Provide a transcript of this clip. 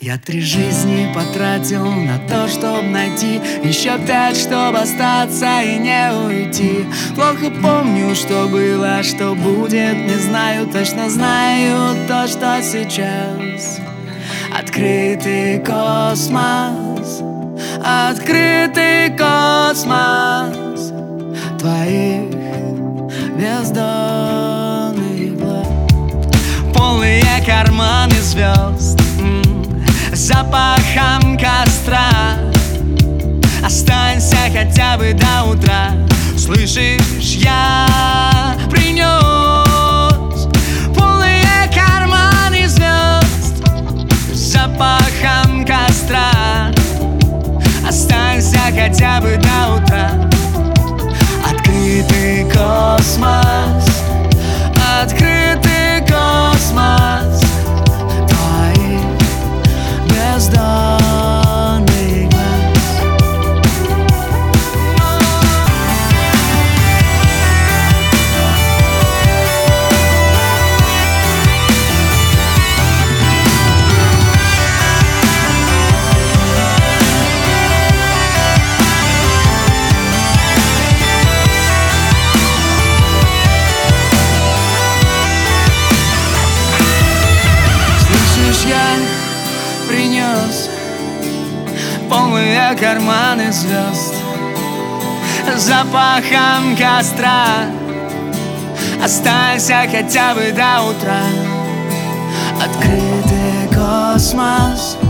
Я 3 жизни потратил на то, чтоб найти еще 5, чтоб остаться и не уйти. Плохо помню, что было, что будет, не знаю, точно знаю то, что сейчас. Открытый космос, открытый космос твоих бездонных глаз. Полные карманы звезд, запахом костра. Останься хотя бы до утра. Слышишь, я принес полные карманы звезд, запахом костра. Останься хотя бы до утра. Открытый космос, открытый космос твоих бездонных глаз. Слышишь, я принес полные карманы звезд, запахом костра. Останься хотя бы до утра. Открытый космос,